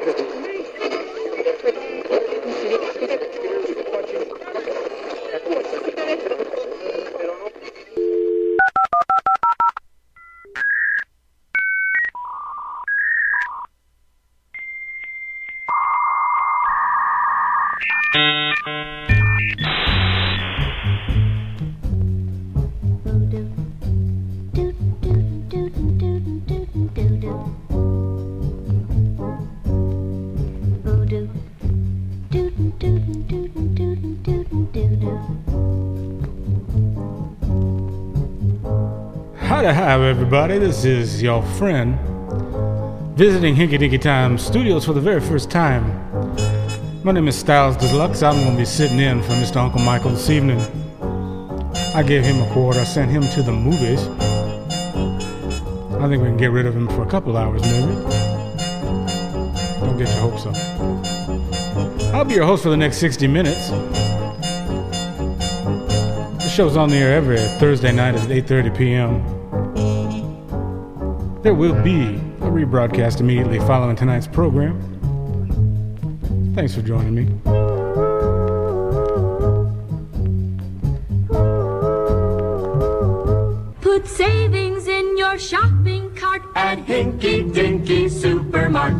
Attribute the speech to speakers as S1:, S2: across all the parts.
S1: Hi everybody, this is your friend visiting Hinky Dinky Time Studios for the very first time. My name is Styles Deluxe. I'm going to be sitting in for Mr. Uncle Michael this evening. I gave him a quarter, I sent him to the movies. I think we can get rid of him for a couple hours maybe. Don't get your hopes up. I'll be your host for the next 60 minutes. The show's on the air every Thursday night at 8:30 p.m. There will be a rebroadcast immediately following tonight's program. Thanks for joining me.
S2: Put savings in your shopping cart at Hinky Dinky Supermart.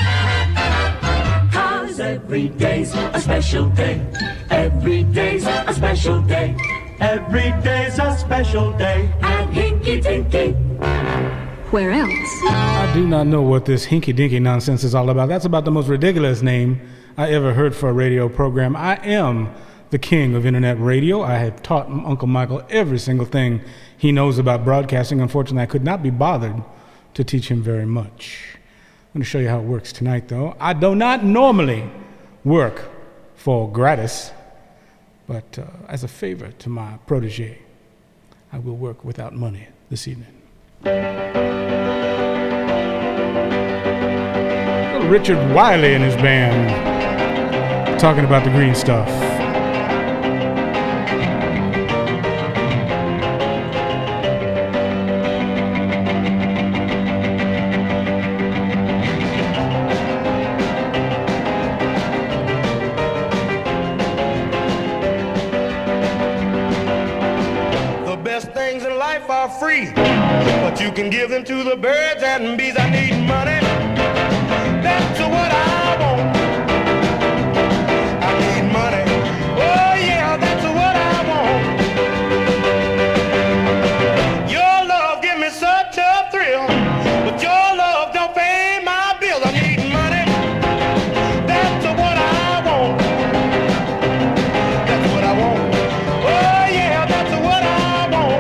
S2: 'Cause every day's a special day. Every day's a special day.
S3: Every day's a special day
S2: at Hinky Dinky. Where else?
S1: I do not know what this hinky dinky nonsense is all about. That's about the most ridiculous name I ever heard for a radio program. I am the king of internet radio. I have taught Uncle Michael every single thing he knows about broadcasting. Unfortunately, I could not be bothered to teach him very much. I'm going to show you how it works tonight, though. I do not normally work for gratis, but as a favor to my protege, I will work without money this evening. Richard Wiley and his band talking about the green stuff.
S3: The best things in life are free, but you can give them to the birds and bees. I need money. That's what I want. I need money. Oh yeah, that's what I want. Your love give me such a thrill, but your love don't pay my bills. I need money. That's what I want. That's what I want. Oh yeah, that's what I want.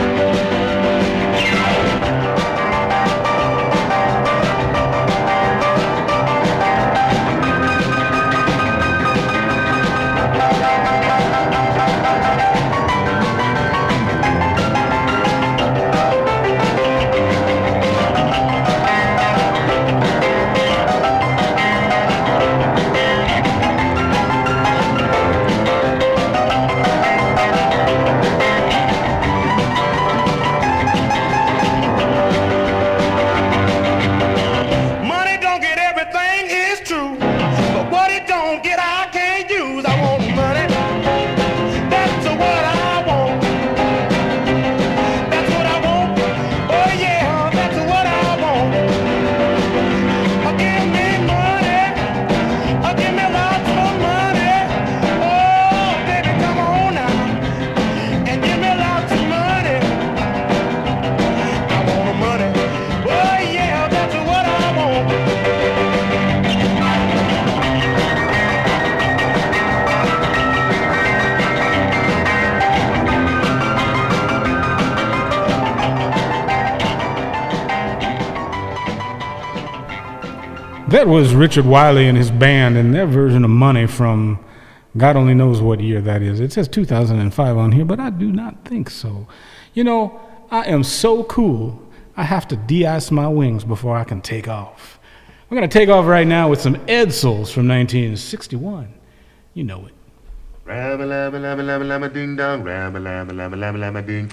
S3: Money don't get everything, is true, but what it don't get I can't use. I want money. That's what I want. That's what I want. Oh yeah, that's what I want. Give me money. Give me lots of money. Oh baby, come on now and give me lots of money. I want money. Oh yeah, that's what I want.
S1: That was Richard Wiley and his band and their version of Money from God only knows what year that is. It says 2005 on here, but I do not think so. You know, I am so cool, I have to de-ice my wings before I can take off. We're going to take off right now with some Edsels from 1961. You know it.
S4: Rabba labba labba labba labba ding dong, rabba labba labba labba labba ding.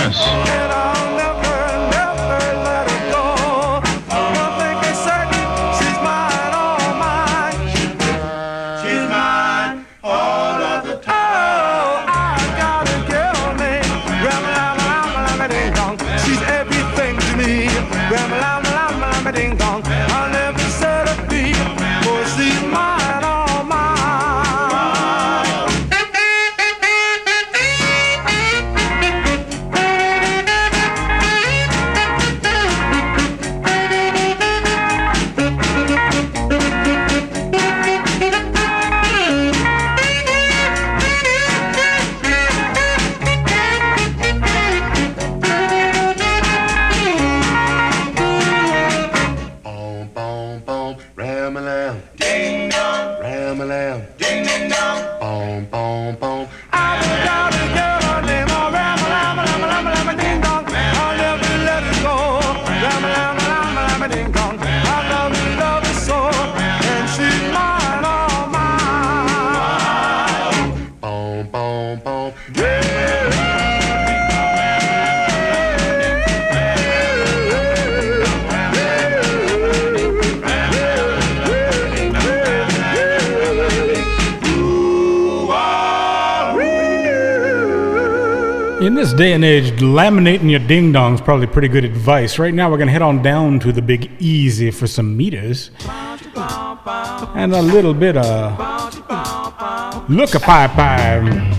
S5: Yes.
S3: And I'll never, never let her go. One thing is certain, she's mine, all mine. She's mine, all of the time. Oh, I got a girl named Ram-a-lam-a-lam-a-lam-a-ding-dong. She's everything to me. Ram-a-lam-a-lam-a-lam-a-ding-dong. I'll never set her free, for she's mine, all mine.
S4: Boom, boom, boom, ram-a-lam. Ding dong, ram-a-lam. Ding ding dong. Boom, boom, boom.
S3: I got a girl named Ram-a-lam-a-lam-a-lam-a-lam-a-ding-dong. I'll never let her go. Ram-a-lam-a-lam-a-lam-a-ding-dong. I love her, love her so, and she's mine, all mine.
S4: Boom, boom, boom.
S1: In this day and age, laminating your ding-dong is probably pretty good advice. Right now, we're going to head on down to the Big Easy for some meters and a little bit of look-a-pie-pie.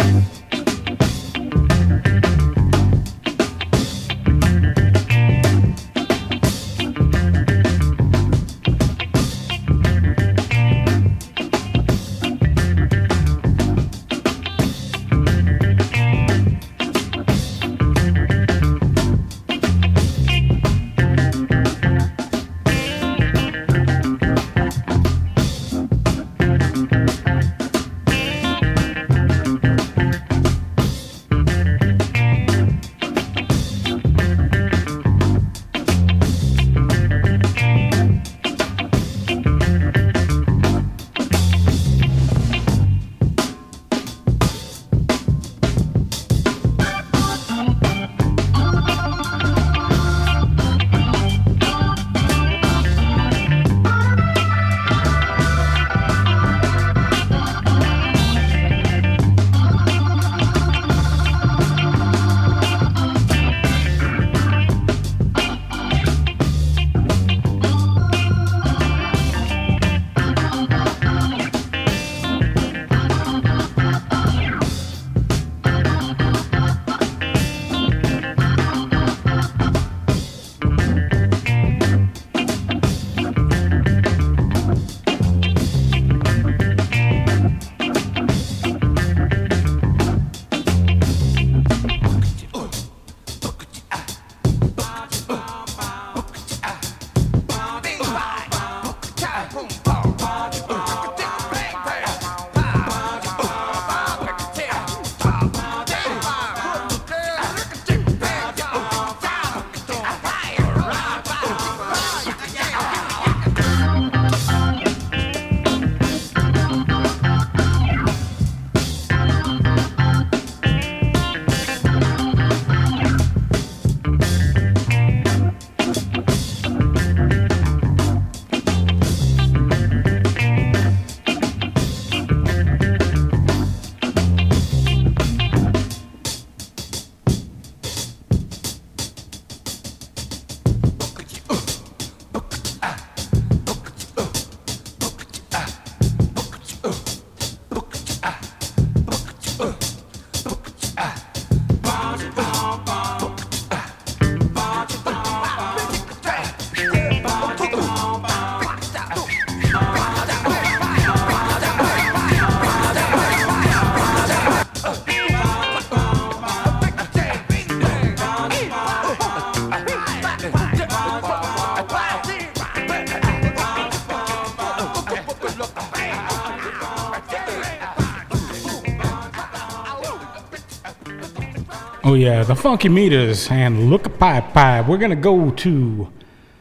S1: Oh yeah, the Funky Meters and Look-a-Pie-Pie. We're going to go to,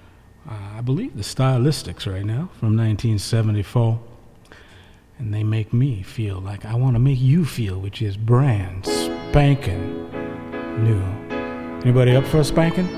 S1: I believe, the Stylistics right now from 1974. And they make me feel like I want to make you feel, which is brand spanking new. Anybody up for a spanking?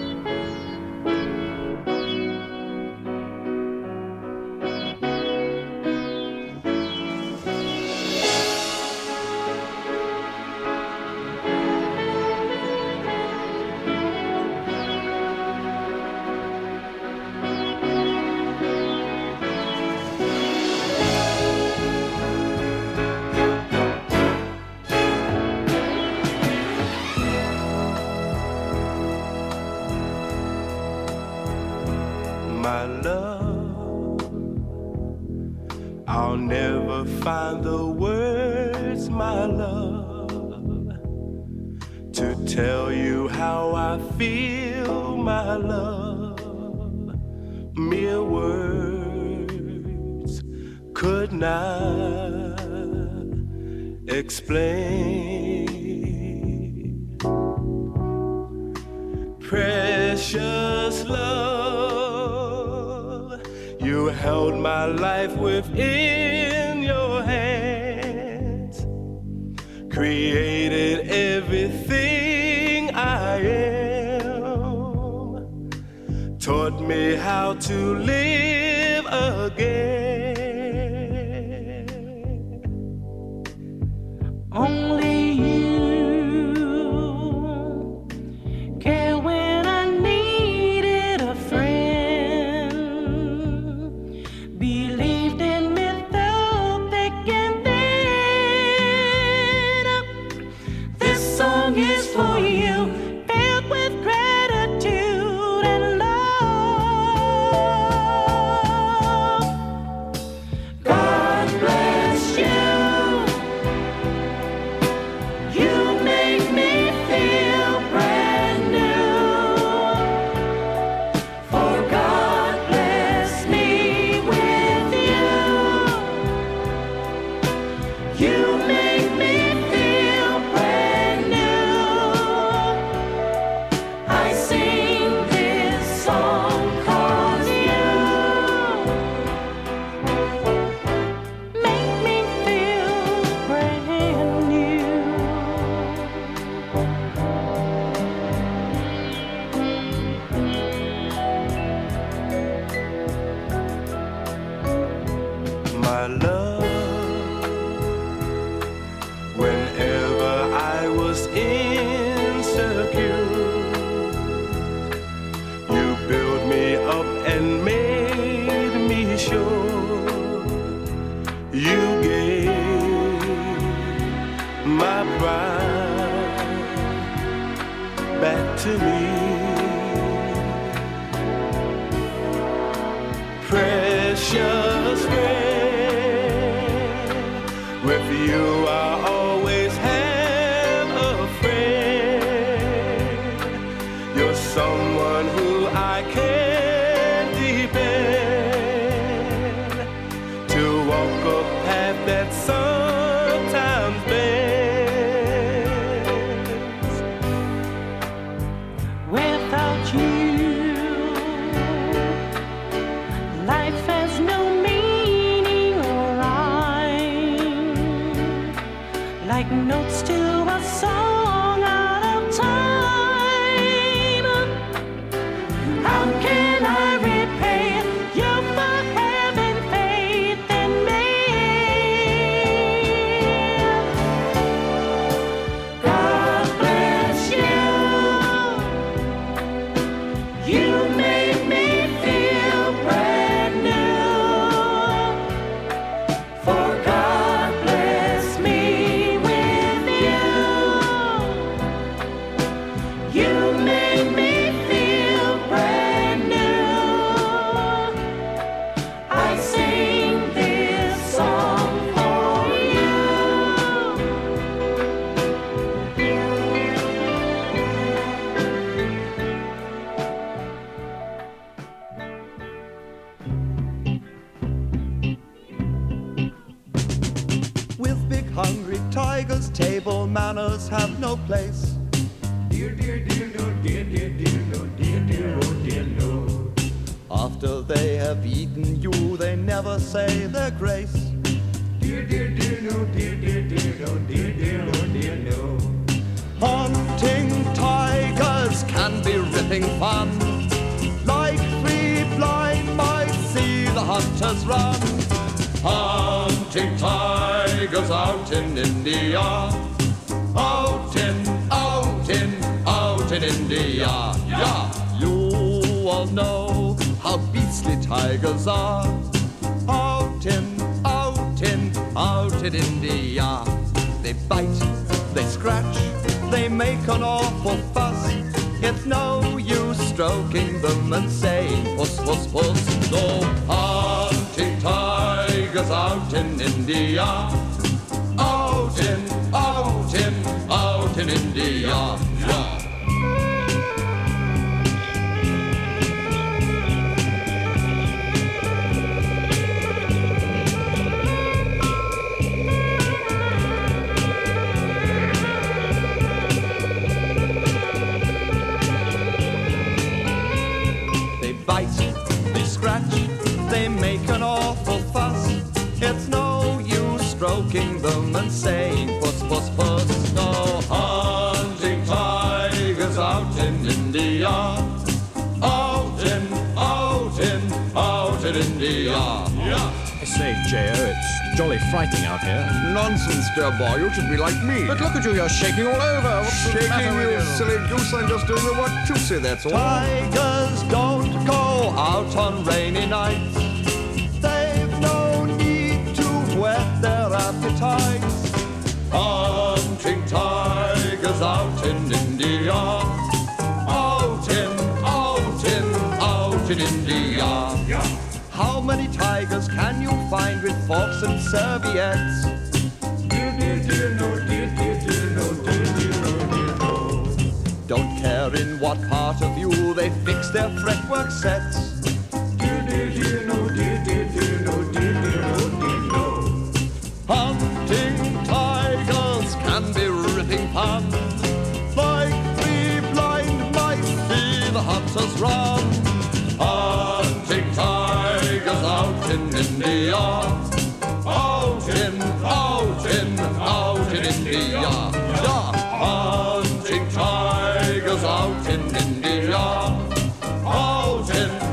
S3: My love, I'll never find the words, my love, to tell you how I feel, my love. Mere words could not explain. Precious love, you held my life within your hands, created everything I am, taught me how to live again.
S5: Only you care when I needed a friend, believed in me through thick and thin. This song is for you, filled with gratitude and love. God bless you. You make me feel brand new. For God bless me with you. You make me feel brand new. I sing this song 'cause you make me feel brand new.
S3: My love, whenever I was insecure, you built me up and made me sure. You gave my pride back to me. Precious friend, with you I always have a friend. You're someone who I can depend, to walk a path that sometimes bends.
S5: Without you, life has no meaning or rhyme, like notes to a song out of time. How can I repay you for having faith in me? God bless you. You make me feel brand new. For God bless me with you. You make me feel brand new. I sing this song for you.
S6: With big hungry tigers, table manners have no place.
S3: Dear, dear, dear, no, dear, dear, dear, no, dear, dear, oh, dear, no.
S6: After they have eaten you, they never say their grace.
S3: Dear, dear, dear, no, dear, dear, dear, no, dear, dear, oh, dear, no.
S6: Hunting tigers having fun. Like three blind mice see the hunters run. Hunting tigers out in India. Out in India. Yeah. You all know how beastly tigers are. Out in India. They bite, they scratch, they make an awful fuss. It's no use stroking them and saying puss, puss, puss. So hunting tigers out in India. Out in India. Yeah. They scratch, they make an awful fuss. It's no use stroking them and saying puss, puss, puss. No hunting tigers out in India. Out in India. Yeah.
S7: I say, J.O., it's jolly frightening out here.
S8: Nonsense, dear boy. You should be like me.
S7: But look at you, you're shaking all over. What's the
S8: Shaking,
S7: matter with
S8: you silly goose. I'm just doing the Watusi, that's all.
S6: Tigers don't go out on rainy nights. They've no need to whet their appetites. Hunting tigers out in India. Out in India. How many tigers can you find with forks and serviettes? Don't care in what part of you they fix their fretwork sets. Hunting tigers can be ripping fun. Like three blind mice see the hunters run. Hunting tigers out in India. Out in India. Yeah. Hunting tigers out in India. Out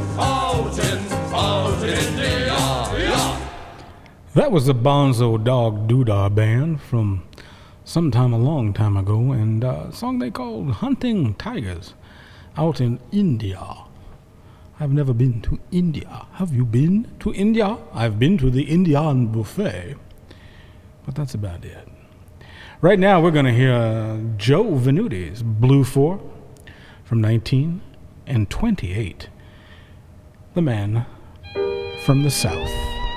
S6: in India. Yeah.
S1: That was the Bonzo Dog Doodah Band from sometime a long time ago, and a song they called Hunting Tigers out in India. I've never been to India. Have you been to India? I've been to the Indian buffet, but that's about it. Right now we're going to hear Joe Venuti's Blue 4 from 1928. The man from the South.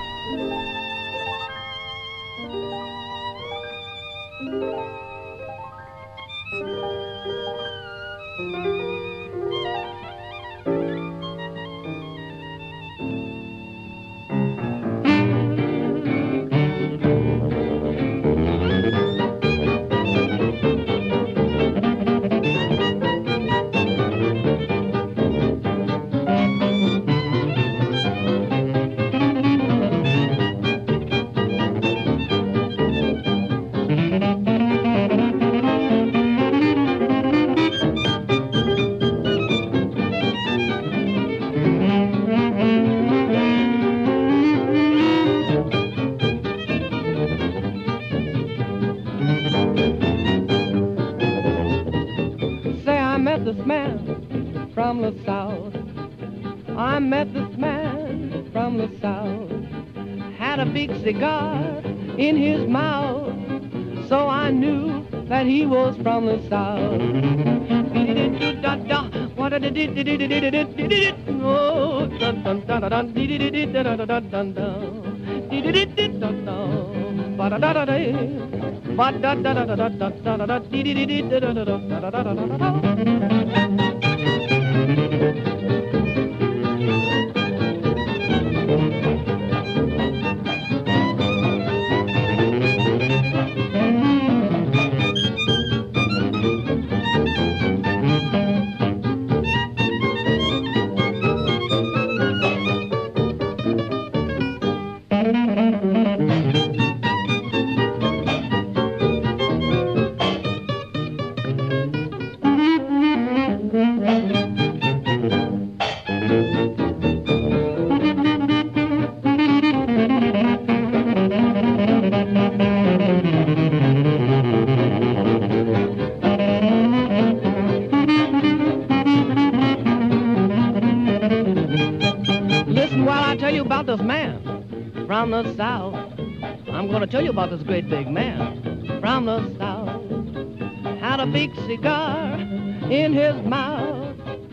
S9: Cigar in his mouth, so I knew that he was from the South. about this man from the South. I'm gonna tell you about this great big man from the South. Had a big cigar in his mouth.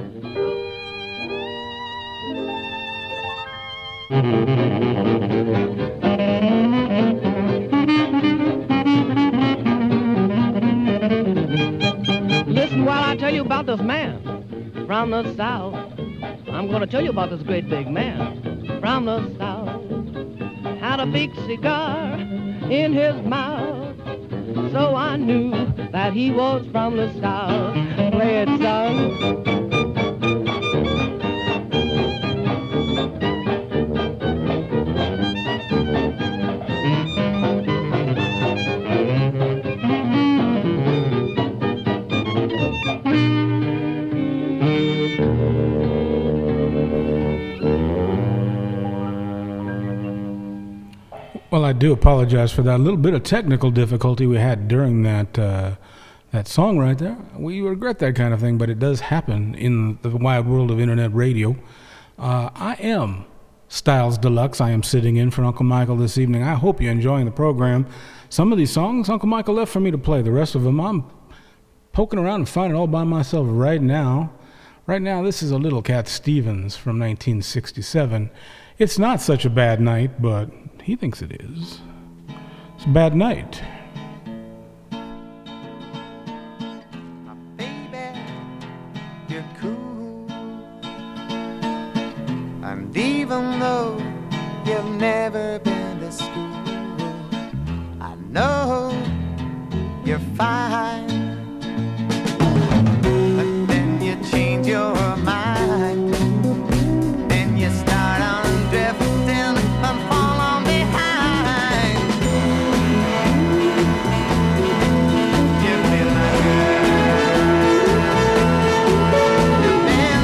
S9: Listen while I tell you about this man from the South. I'm gonna tell you about this great big man from the South. Had a big cigar in his mouth, so I knew that he was from the South. Play it, son.
S1: Well, I do apologize for that little bit of technical difficulty we had during that song right there. We regret that kind of thing, but it does happen in the wide world of internet radio. I am Styles Deluxe. I am sitting in for Uncle Michael this evening. I hope you're enjoying the program. Some of these songs Uncle Michael left for me to play. The rest of them I'm poking around and finding all by myself right now. Right now, this is a little Cat Stevens from 1967. It's not such a bad night, but he thinks it is. It's a bad night.
S10: Baby, you're cool. And even though you've never been to school, I know you're fine. But then you change your mind. Then you start on drifting and fall on behind. You feel like you've been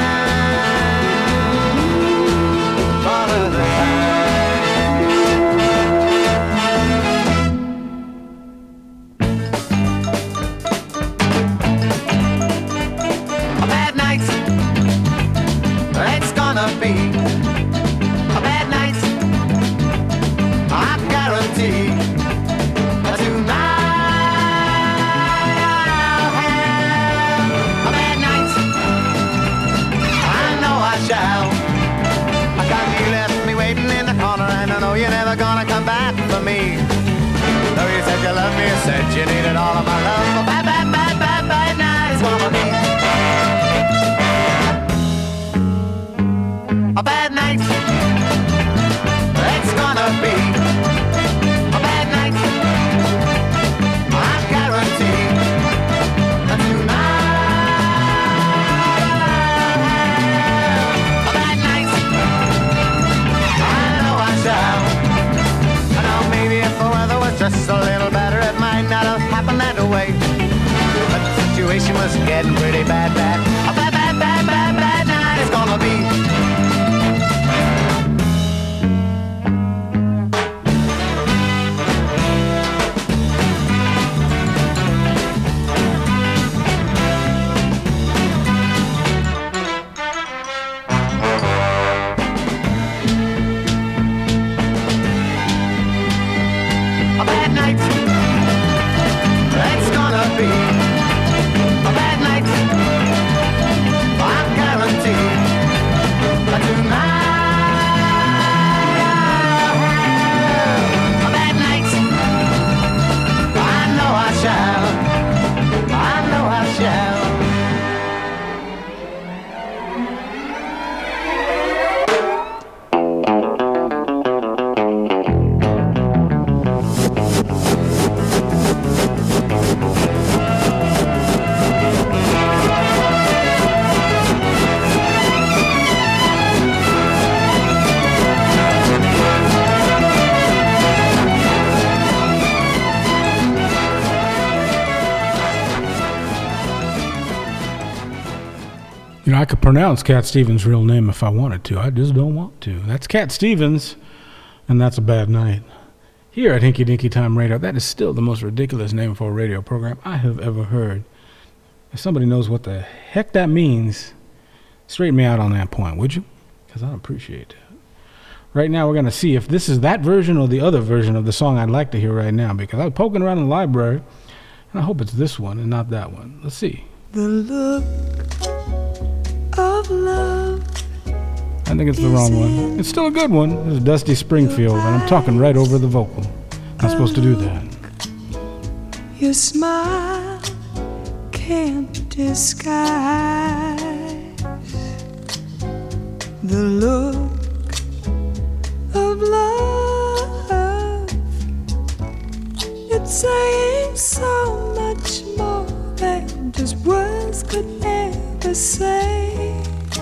S10: mine all of the A bad night, it's gonna be a bad night, I guarantee. Tonight I'll have a bad night, I know I shall. I got you left me waiting in the corner, and I know you're never gonna come back for me. Though you said you loved me, you said you needed all of my love. A bad, bad, bad, bad, bad night is gonna be a bad night. It's gonna be a bad night, I guarantee. Tonight a bad night, I know I shall. I know maybe if the weather was just a little better, it might not have happened that way. But the situation was getting pretty bad, bad. A bad, bad, bad, bad, bad night it's gonna be. A bad night, it's gonna be a bad night, I guarantee. Tonight a bad night, I know I shall, I know I shall.
S1: You know, I could pronounce Cat Stevens' real name if I wanted to. I just don't want to. That's Cat Stevens, and that's a bad night. Here at Hinky Dinky Time Radio, that is still the most ridiculous name for a radio program I have ever heard. If somebody knows what the heck that means, straighten me out on that point, would you? Because I'd appreciate that. Right now, we're going to see if this is that version or the other version of the song I'd like to hear right now, because I was poking around in the library, and I hope it's this one and not that one. Let's see.
S11: The look of love.
S1: I think it's the wrong one. It's still a good one. It's Dusty Springfield, and I'm talking right over the vocal. Not supposed to do that.
S11: Your smile can't disguise the look of love. It's saying so much more than just words could ever say.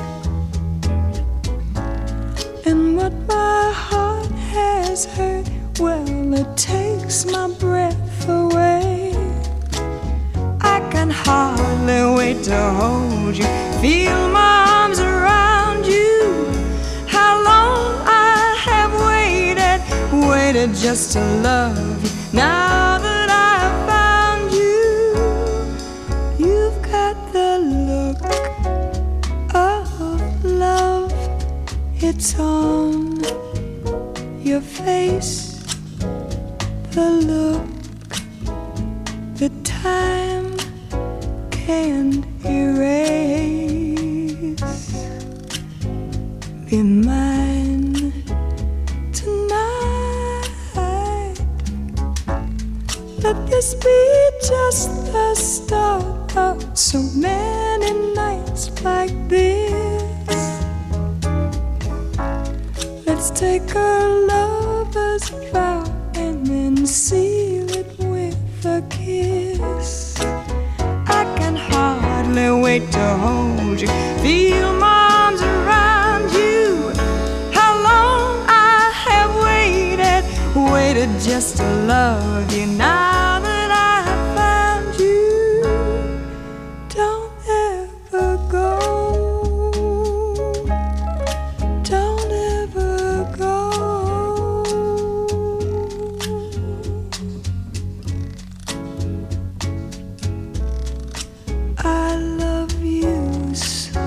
S11: And what my heart has heard, well, it takes my breath away. I can hardly wait to hold you, feel my arms around you. How long I have waited just to love you. Now that I've found you, you've got the look of love. It's on your face, the look that time can't erase. Be mine tonight. Let this be just the start of so many nights like this. Let's take our lover's vow and then seal it with a kiss. I can hardly wait to hold you, feel my arms around you. How long I have waited just to love you. Now that I have found you, don't ever go. Don't ever go. I love you so.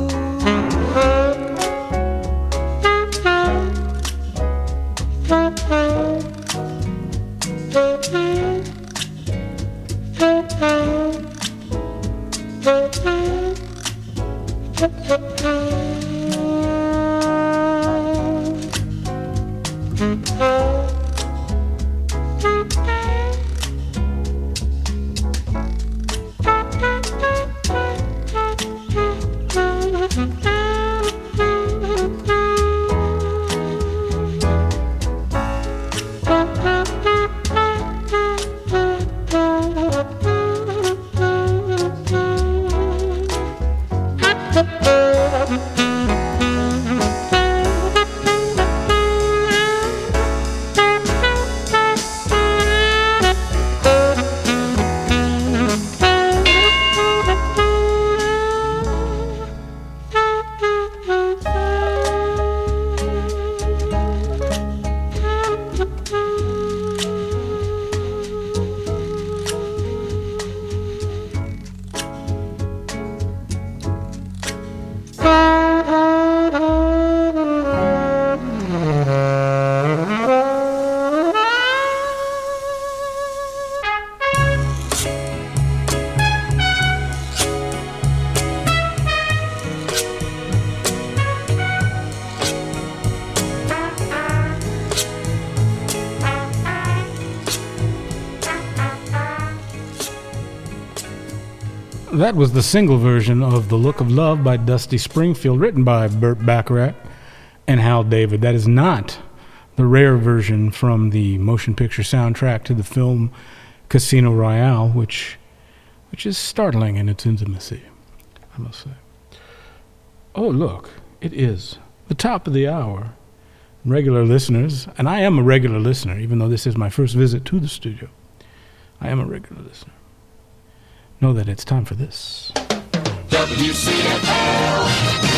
S1: That was the single version of The Look of Love by Dusty Springfield, written by Burt Bacharach and Hal David. That is not the rare version from the motion picture soundtrack to the film Casino Royale, which is startling in its intimacy, I must say. Oh, look, it is the top of the hour. Regular listeners, and I am a regular listener, even though this is my first visit to the studio, I am a regular listener. Know that it's time for this.
S12: WCFL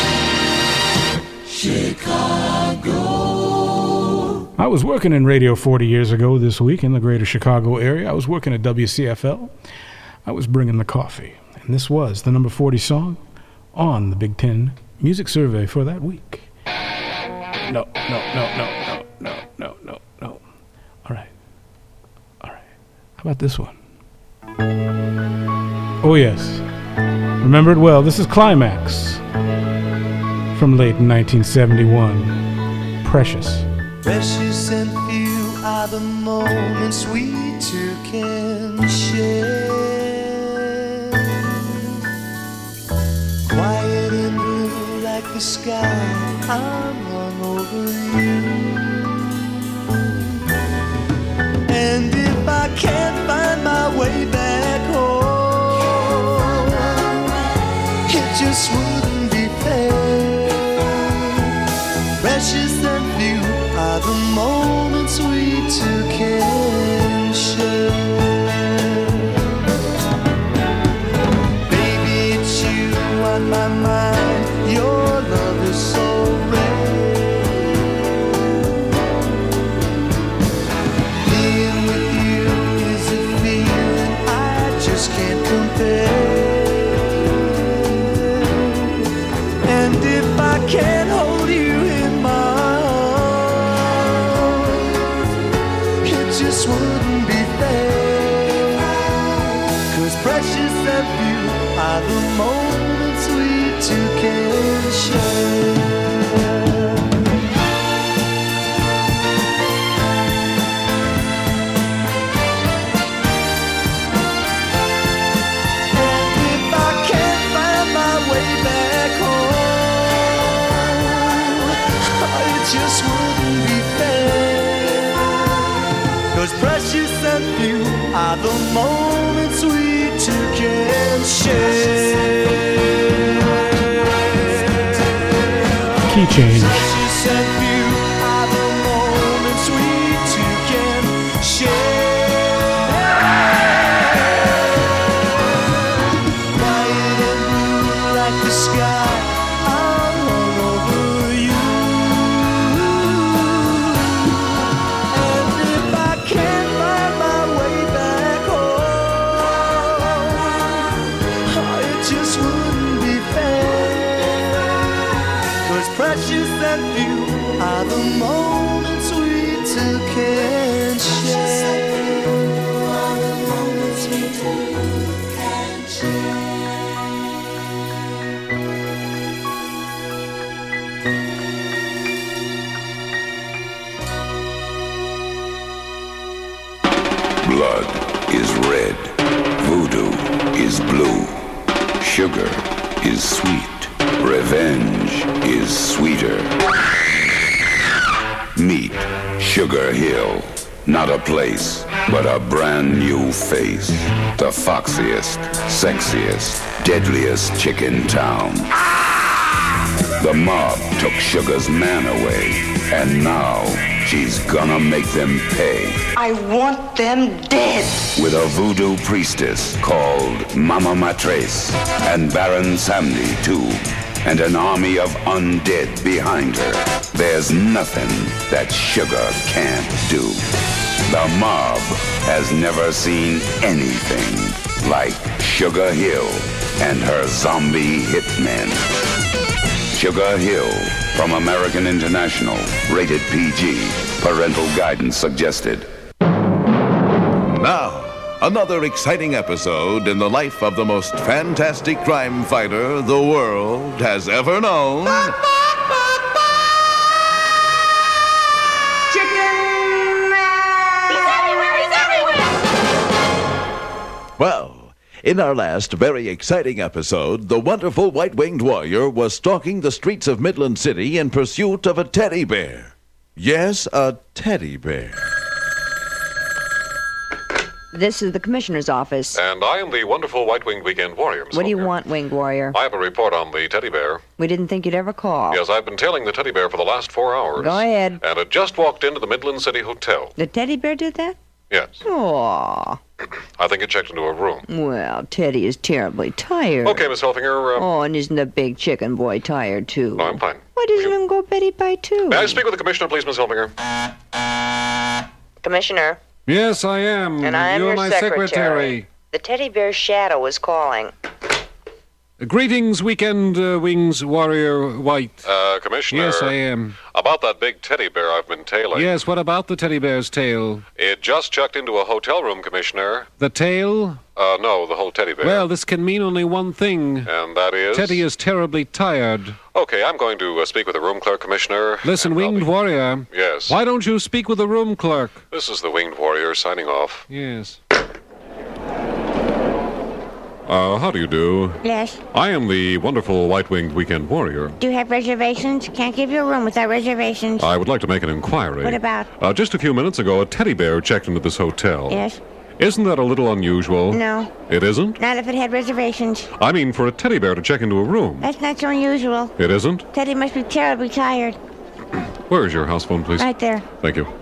S12: Chicago.
S1: I was working in radio 40 years ago this week in the greater Chicago area. I was working at WCFL. I was bringing the coffee. And this was the number 40 song on the Big Ten Music Survey for that week. All right. How about this one? Oh, yes. Remember it well. This is Climax from late 1971. Precious.
S10: Precious and few are the moments we two can share. Quiet and blue like the sky, I'm hung over you. And if I can't find my way back home, it just wouldn't be fair. Precious and few are the moments we two can share. Baby, it's you on my mind. Your love is so rare. Being with you is a feeling I just can't compare. And if I can't hold you in my arms, it just wouldn't be fair. 'Cause precious and few are the moments we two can share. Just wouldn't be fair. 'Cause precious and few are the moments we two can share.
S1: Key change.
S10: Precious and few are the moments we two can share. Quiet and blue like the sky, I'm hung over you. Precious and few are the moments we two can share.
S12: Blood is red, voodoo is blue, sugar is sweet, revenge is sweeter. Meet Sugar Hill, not a place, but a brand new face. The foxiest, sexiest, deadliest chick in town. The mob took Sugar's man away, and now she's gonna make them pay.
S13: I want them dead.
S12: With a voodoo priestess called Mama Matres, and Baron Samedi too, and an army of undead behind her. There's nothing that Sugar can't do. The mob has never seen anything like Sugar Hill and her zombie hitmen. Sugar Hill from American International, rated PG, parental guidance suggested.
S14: Now, another exciting episode in the life of the most fantastic crime fighter the world has ever known. Well, in our last very exciting episode, the wonderful white-winged warrior was stalking the streets of Midland City in pursuit of a teddy bear. Yes, a teddy bear.
S15: This is the commissioner's office.
S16: And I am the wonderful white-winged weekend warrior, Miss
S15: What do you
S16: Holker.
S15: want, winged warrior?
S16: I have a report on the teddy bear.
S15: We didn't think you'd ever call.
S16: Yes, I've been tailing the teddy bear for the last 4 hours.
S15: Go ahead.
S16: And it just walked into the Midland City Hotel.
S15: The teddy bear did that?
S16: Yes.
S15: Aw.
S16: I think it checked into a room.
S15: Well, Teddy is terribly tired.
S16: Okay, Miss Helfinger.
S15: Oh, and isn't the big chicken boy tired, too?
S16: No, I'm fine.
S15: Why doesn't he go Betty by two?
S16: May I speak with the commissioner, please, Miss Helfinger?
S17: Commissioner,
S18: Yes, I am.
S17: and I am
S18: You're
S17: your
S18: my
S17: secretary. The teddy bear's shadow is calling. Greetings, Weekend Wings Warrior White.
S16: Commissioner.
S17: Yes, I am.
S16: About that big teddy bear I've been tailing.
S17: Yes, what about the teddy bear's tail?
S16: It just checked into a hotel room, Commissioner.
S17: The tail?
S16: No, the whole teddy bear.
S17: Well, this can mean only one thing.
S16: And that is?
S17: Teddy is terribly tired.
S16: Okay, I'm going to speak with the room clerk, Commissioner.
S17: Listen, Winged Warrior.
S16: Yes.
S17: Why don't you speak with the room clerk?
S16: This is the Winged Warrior signing off.
S17: Yes.
S16: How do you do?
S18: Yes.
S16: I am the wonderful White-Winged Weekend Warrior.
S18: Do you have reservations? Can't give you a room without reservations.
S16: I would like to make an inquiry.
S18: What about?
S16: Just a few minutes ago, a teddy bear checked into this hotel.
S18: Yes.
S16: Isn't that a little unusual?
S18: No.
S16: It isn't?
S18: Not if it had reservations.
S16: I mean, for a teddy bear to check into a room.
S18: That's not so unusual.
S16: It isn't?
S18: Teddy must be terribly tired.
S16: Where is your house phone, please?
S18: Right there.
S16: Thank you.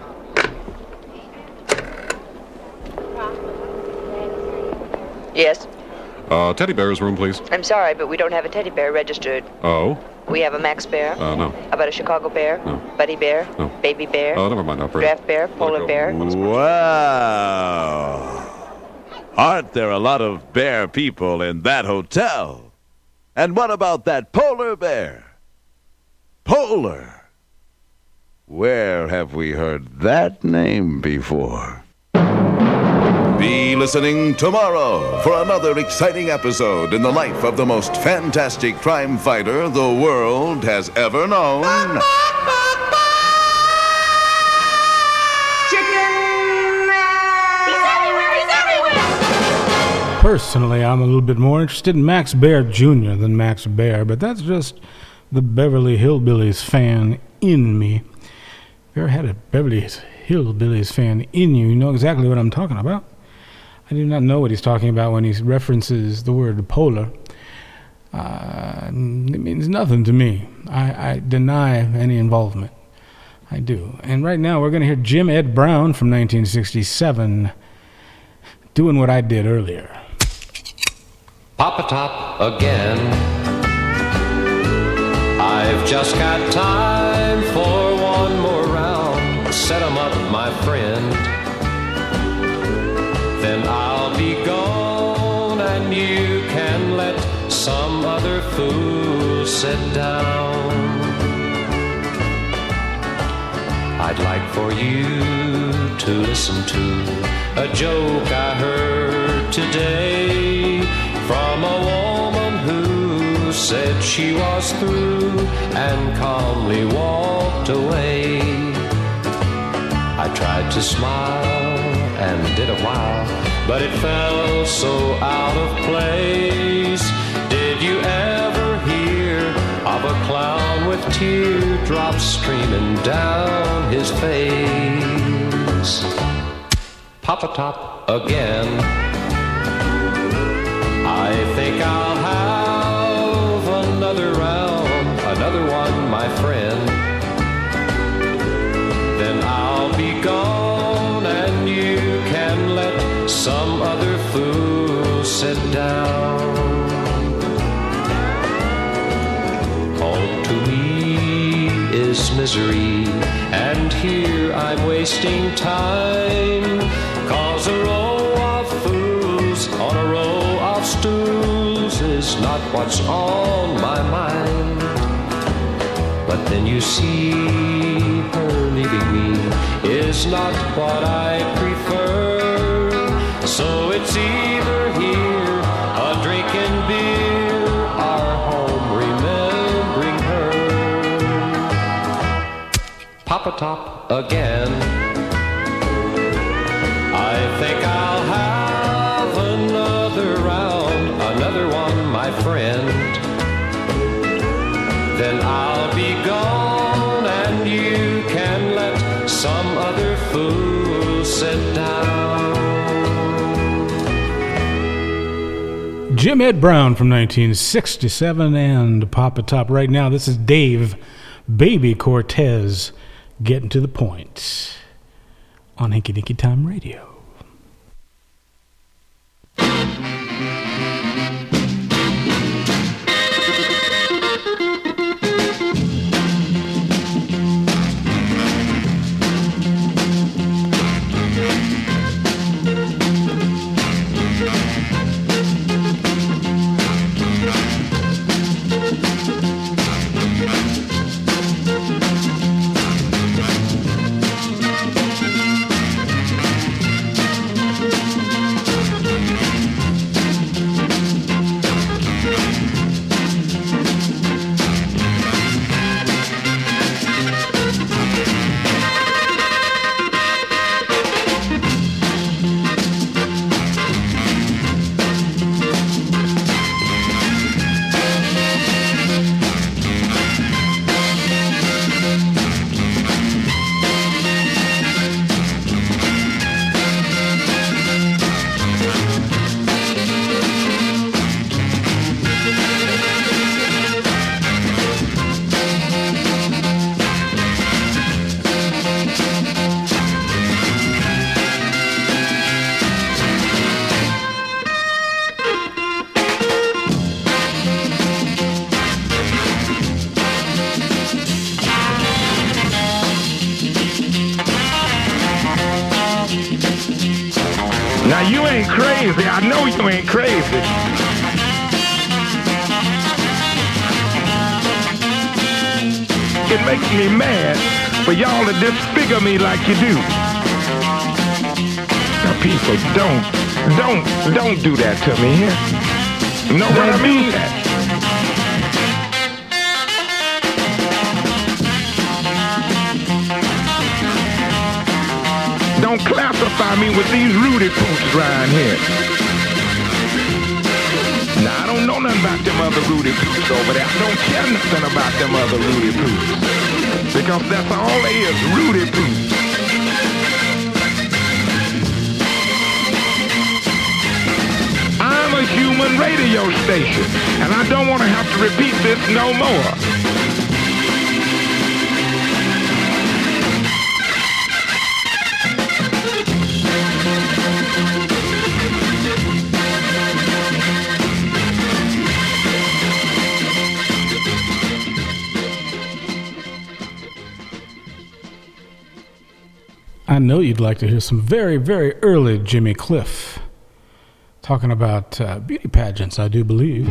S19: Yes.
S16: Teddy bear's room, please.
S19: I'm sorry, but we don't have a teddy bear registered.
S16: Oh?
S19: We have a Max bear.
S16: No.
S19: How about a Chicago bear?
S16: No.
S19: Buddy bear?
S16: No.
S19: Baby bear?
S16: Oh, never mind.
S19: Draft bear? Polar bear?
S14: Wow. Aren't there a lot of bear people in that hotel? And what about that polar bear? Polar. Where have we heard that name before? Be listening tomorrow for another exciting episode in the life of the most fantastic crime fighter the world has ever known.
S1: Personally, I'm a little bit more interested in Max Bear Jr. than Max Bear, but that's just the Beverly Hillbillies fan in me. If you ever had a Beverly Hillbillies fan in you, you know exactly what I'm talking about. I do not know what he's talking about when he references the word polar. It means nothing to me. I deny any involvement. I do. And right now we're going to hear Jim Ed Brown from 1967 doing what I did earlier.
S20: Papa Top again. I've just got time for one more round. Set 'em up, my friend. Then I'll be gone and you can let some other fool sit down. I'd like for you to listen to a joke I heard today from a woman who said she was through and calmly walked away. I tried to smile and did a while, but it felt so out of place. Did you ever hear of a clown with teardrops streaming down his face? Papa Top again. I think I'll have another round, another one, my friend. Then I'll be gone and you can let some other fool sit down. Home to me is misery, and here I'm wasting time, 'cause a row of fools on a row of stools is not what's on my mind. But then you see, her leaving me is not what I prefer. So it's either here, a drinking beer, or home remembering her. Papa Top again. I think I'll have another round, another one, my friend. Then I'll be gone and you can let some other fool sit down.
S1: Jim Ed Brown from 1967 and Papa Top. Right now, this is Dave Baby Cortez getting to the point on Hinky Dinky Time Radio.
S3: Now you ain't crazy. I know you ain't crazy. It makes me mad for y'all to disfigure me like you do. Now people, don't do that to me here. You know what I mean? Don't classify me with these Rudy Poots around here. Now, I don't know nothing about them other Rudy Poots over there. I don't care nothing about them other Rudy Poots. Because that's all they is, Rudy Poots. I'm a human radio station, and I don't want to have to repeat this no more.
S1: I know you'd like to hear some very, very early Jimmy Cliff talking about beauty pageants, I do believe.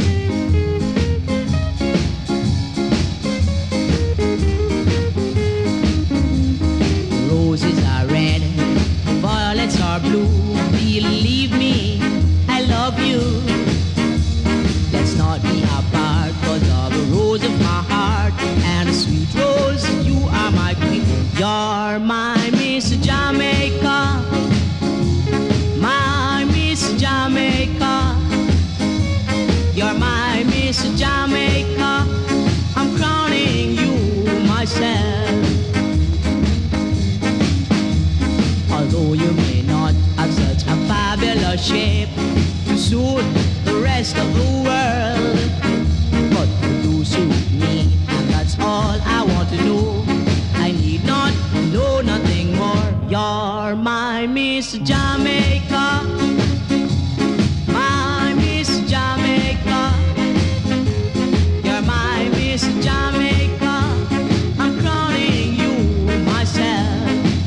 S21: Roses are red, violets are blue. Believe me, I love you. Let's not be apart, 'cause of the rose of my heart and a sweet rose, you are my queen. You're my Miss Jamaica, my Miss Jamaica. You're my Miss Jamaica. I'm crowning you myself. Although you may not have such a fabulous shape to suit the rest of the world, but you do suit me, and that's all I want to know. I need not know nothing more. You're my Miss Jamaica, my Miss Jamaica. You're my Miss Jamaica. I'm crowning you myself.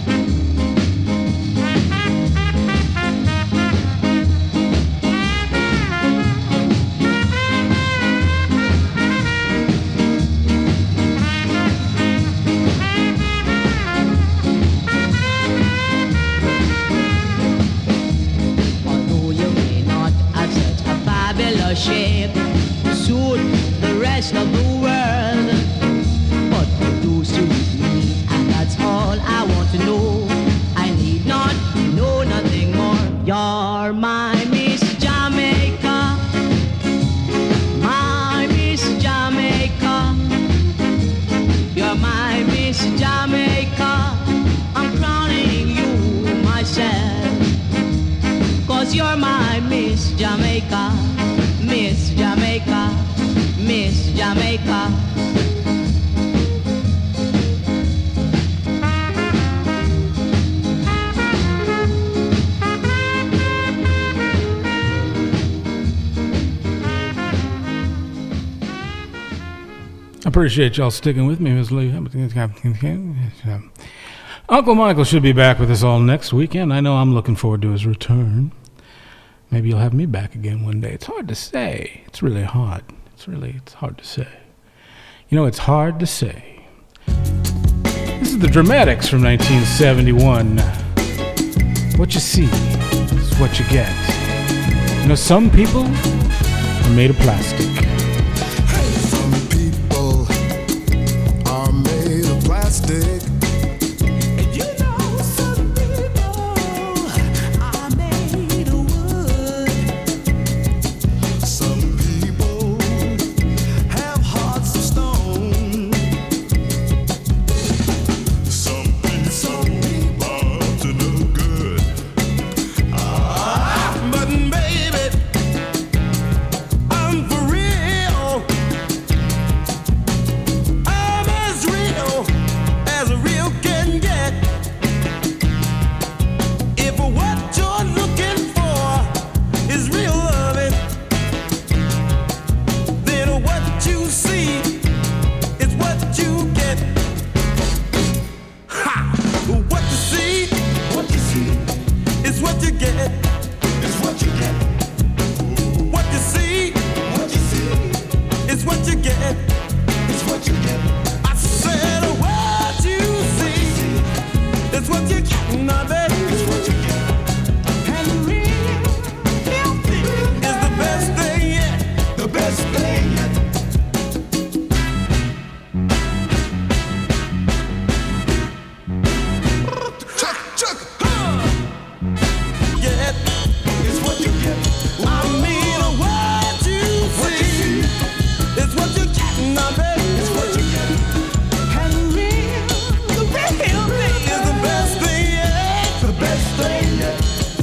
S21: Shape to suit the rest of the world, but you do suit me, and that's all I want to know. I need not know nothing more. You're my Miss Jamaica, my Miss Jamaica. You're my Miss Jamaica. I'm crowning you myself, 'cause you're my Miss Jamaica. Miss Jamaica, Miss Jamaica.
S1: I appreciate y'all sticking with me, Ms. Lee. Uncle Michael should be back with us all next weekend. I know I'm looking forward to his return. Maybe you'll have me back again one day. It's hard to say. It's really hard. It's hard to say. You know, it's hard to say. This is the Dramatics from 1971. What you see is what you get. You know, some people are made of plastic.
S22: Some people are made of plastic.
S3: But baby, I'm for real. nothing. It's what you get. And real, the real thing is the best thing yet. The best thing yet.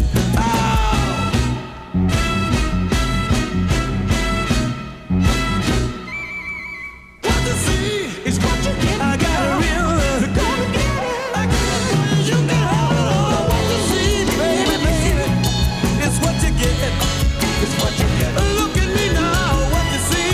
S3: What you see is what you get. I got a real love. You gotta get it. I got you gotta have it all. What you see, baby, baby, it's what you get. It's what you get. Look at me now. What you see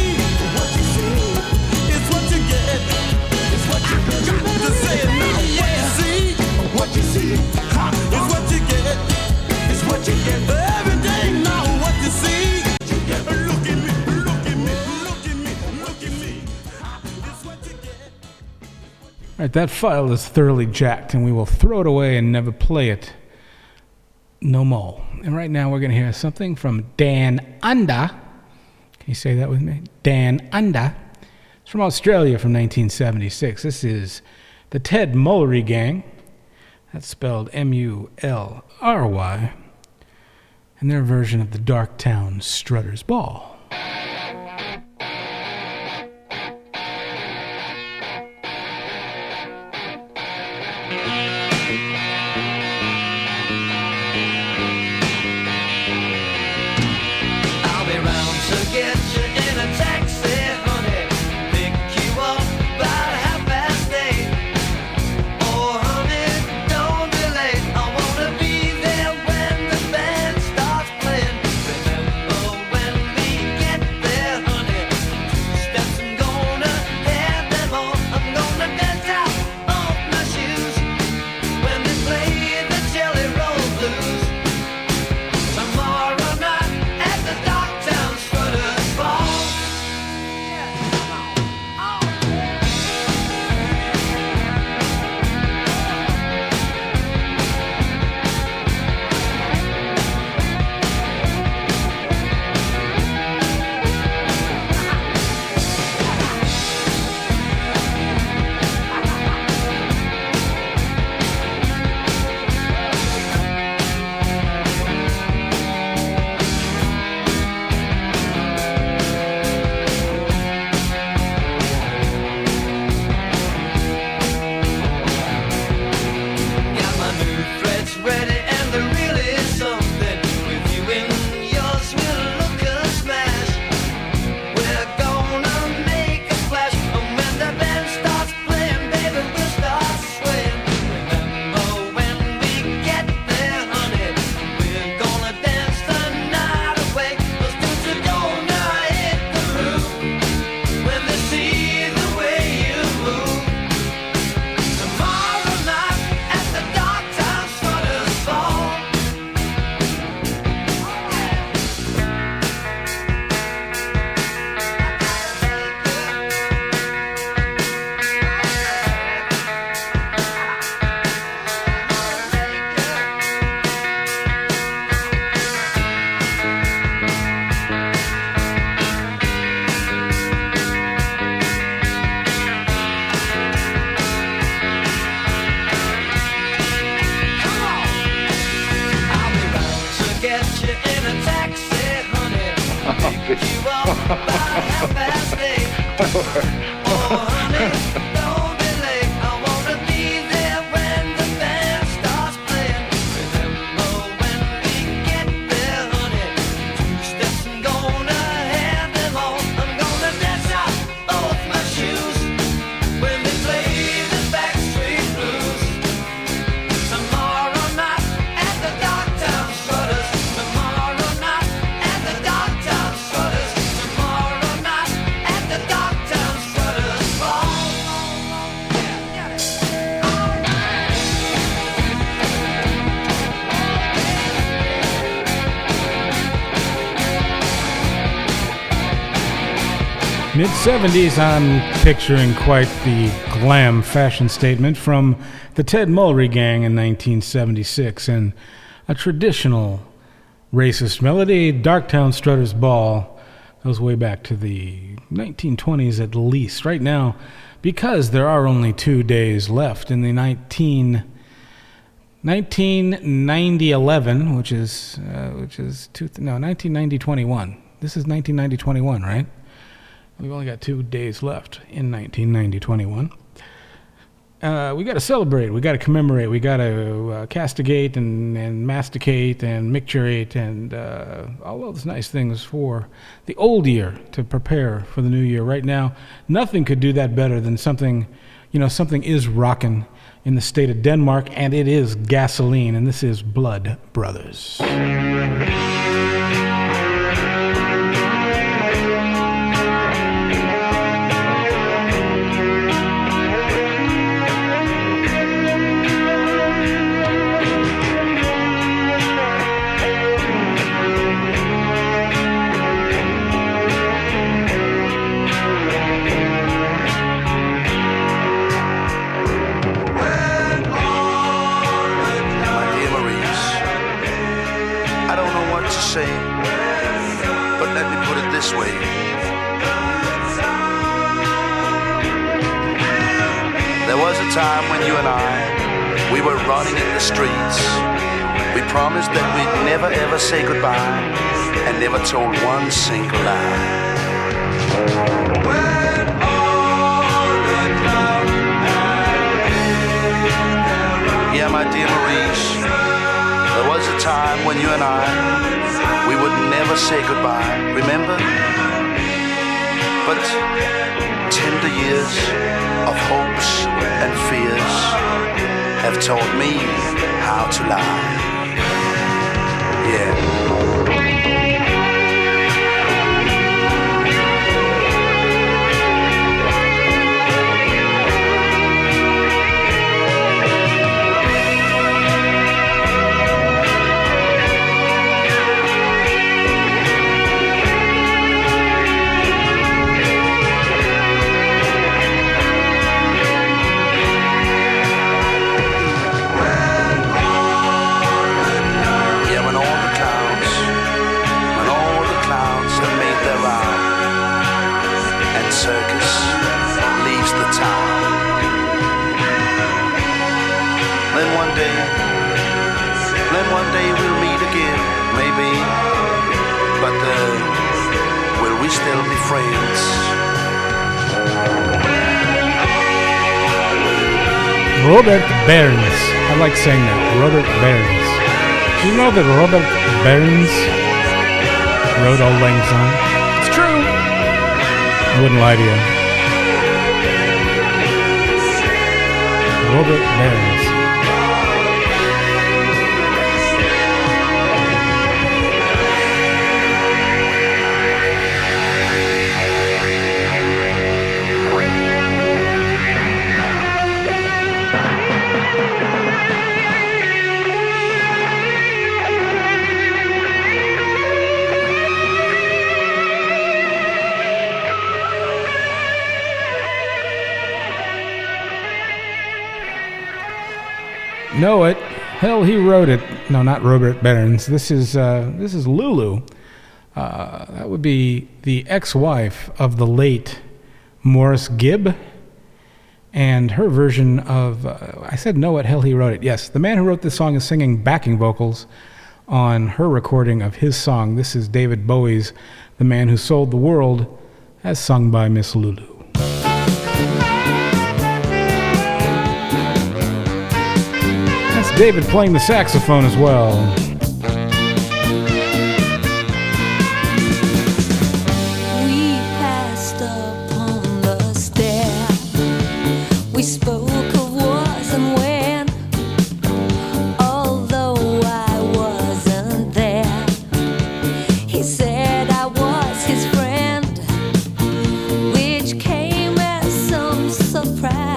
S3: is what you get. It's what you get. You got to say it now. What you see is what you get. It's what you get. Every day now. What you see. Look at me. Look at me. Look at me. Look at me. It's what you get.
S1: All right, that file is thoroughly jacked, and we will throw it away and never play it no more. And right now we're going to hear something from Dan Unda. Can you say that with me? Dan Unda. It's from Australia from 1976. This is the Ted Mullery Gang. That's spelled M-U-L-R-Y. And their version of the Darktown Strutters Ball.
S3: I'll be round to get you in a taxi, honey. Pick you up about 8:30. Oh, honey, don't be late. I wanna be there when the band starts playing. Remember when we get there, honey? 2 steps, I'm gonna have them on. I'm gonna dance out off my shoes when they play the Jelly Roll Blues. Tomorrow night at the Darktown Strutters Ball. Got my new threads ready and they're really something. With you in yours, we'll look a smash. We're gonna make a splash. And when the band starts playing, baby, we'll start swaying. Remember when we get there, honey? We're gonna dance the night away. Those dudes are gonna hit the roof when they see the way you move. Tomorrow night at the Darktown Strutters Ball. I'll be round to get you in a taxi, honey. Pick you up about 8:30. Oh, honey, don't be late. I wanna be there when the band starts playing. Remember when we get there, honey? 2 steps, I'm gonna have them on. I'm gonna dance out both my shoes when they play the Backstreet Blues. Tomorrow night at the Darktown Strutters. Tomorrow night at the Darktown Strutters. Tomorrow night at the Darktown Strutters Ball.
S1: Mid-70s, I'm picturing quite the glam fashion statement from the Ted Mullery Gang in 1976, and a traditional racist melody, Darktown Strutters Ball, goes way back to the 1920s at least. Right now, because there are only 2 days left in the 1990-11, which is 1990-21. This is 1990-21, right? We've only got 2 days left in 1990-21. We got to celebrate. We got to commemorate. We got to castigate and masticate and micturate and all those nice things for the old year to prepare for the new year. Right now, nothing could do that better than something, something is rocking in the state of Denmark, and it is Gasoline, and this is Blood Brothers.
S2: Time when you and I, we were running in the streets. We promised that we'd never ever say goodbye and never told one single lie. Yeah, my dear Maurice, there was a time when you and I, we would never say goodbye, remember? But tender years of hopes and fears have taught me how to lie. Yeah. One day we'll meet again, maybe. But will we still be friends?
S1: Robert Burns. I like saying that. Robert Burns. Do you know that Robert Burns wrote Auld Lang Syne? It's true. I wouldn't lie to you. Robert Burns. Know it. Hell, he wrote it. No, not Robert Burns. This is Lulu. That would be the ex-wife of the late Morris Gibb, and her version of. I said know it. Hell, he wrote it. Yes, the man who wrote this song is singing backing vocals on her recording of his song. This is David Bowie's "The Man Who Sold the World," as sung by Miss Lulu. David playing the saxophone as well.
S11: We passed upon the stair. We spoke of wars and when, although I wasn't there. He said I was his friend, which came as some surprise.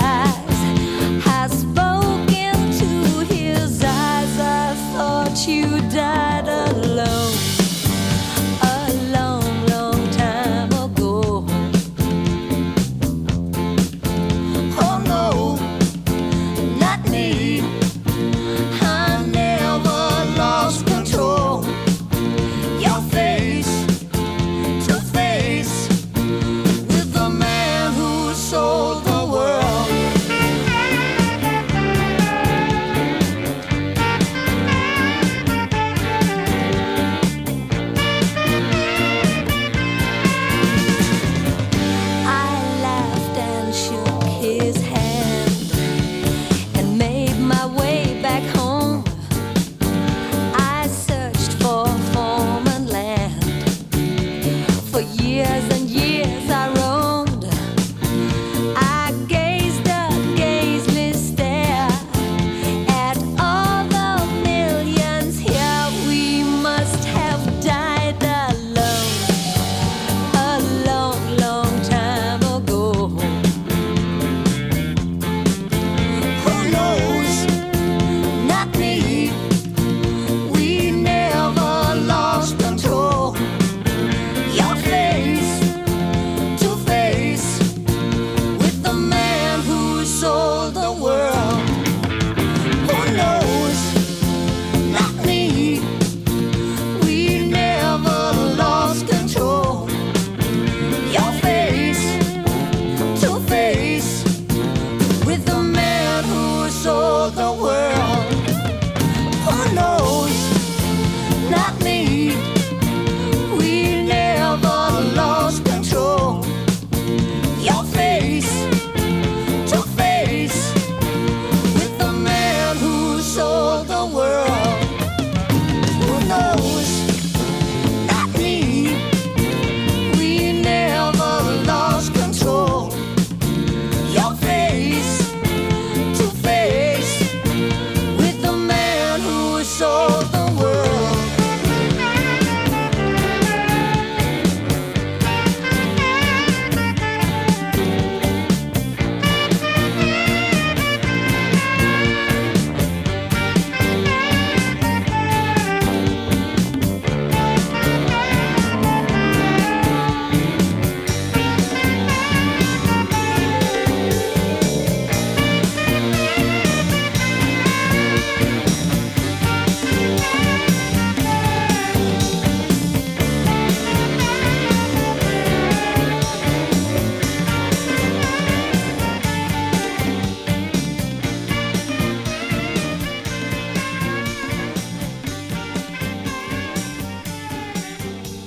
S11: You died alone a long, long time ago. Oh no,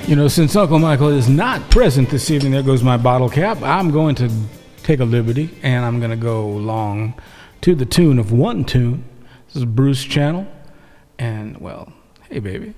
S1: You know, since Uncle Michael is not present this evening, there goes my bottle cap. I'm going to take a liberty, and I'm going to go along to the tune of one tune. This is Bruce Channel, and, well, hey, baby.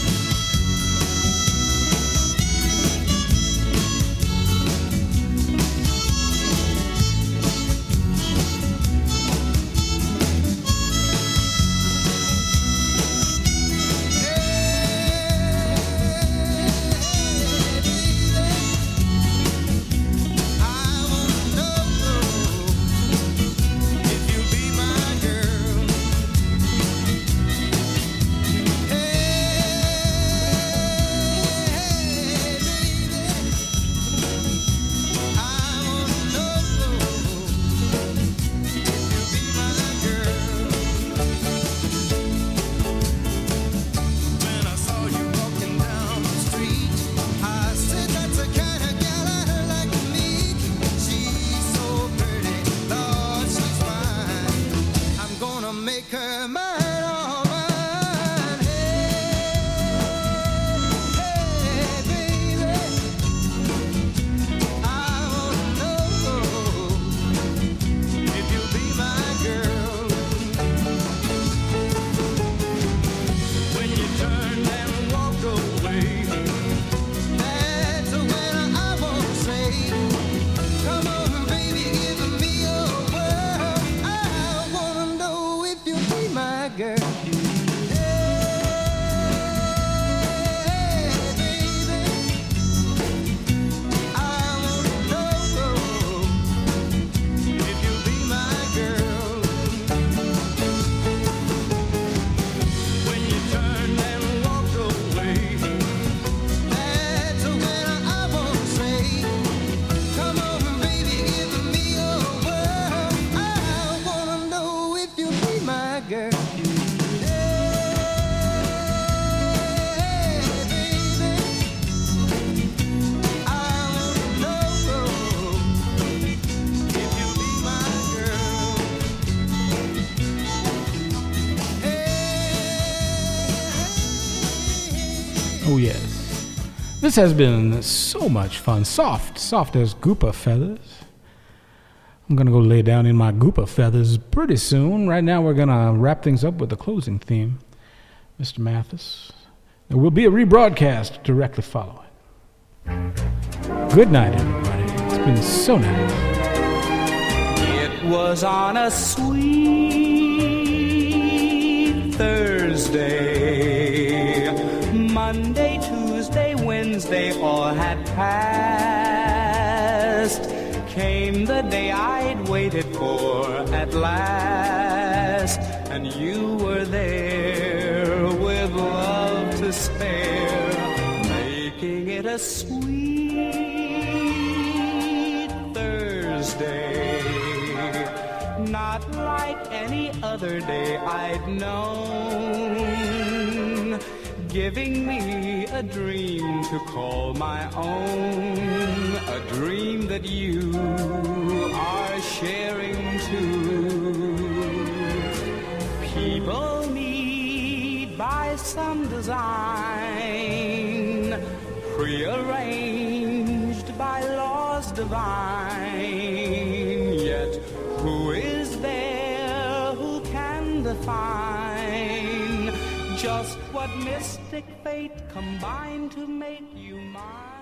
S1: Oh, yes. This has been so much fun. Soft as Goopa feathers. I'm going to go lay down in my Goopa feathers pretty soon. Right now, we're going to wrap things up with the closing theme, Mr. Mathis. There will be a rebroadcast directly following. Good night, everybody. It's been so nice.
S4: It was on a sweet Thursday. Monday, Tuesday, Wednesday all had passed. Came the day I'd waited for at last, and you were there with love to spare, making it a sweet Thursday. Not like any other day I'd known, giving me a dream to call my own, a dream that you are sharing too. People need by some design, prearranged by laws divine, yet who is there who can define just what mystic fate combined to make you mine?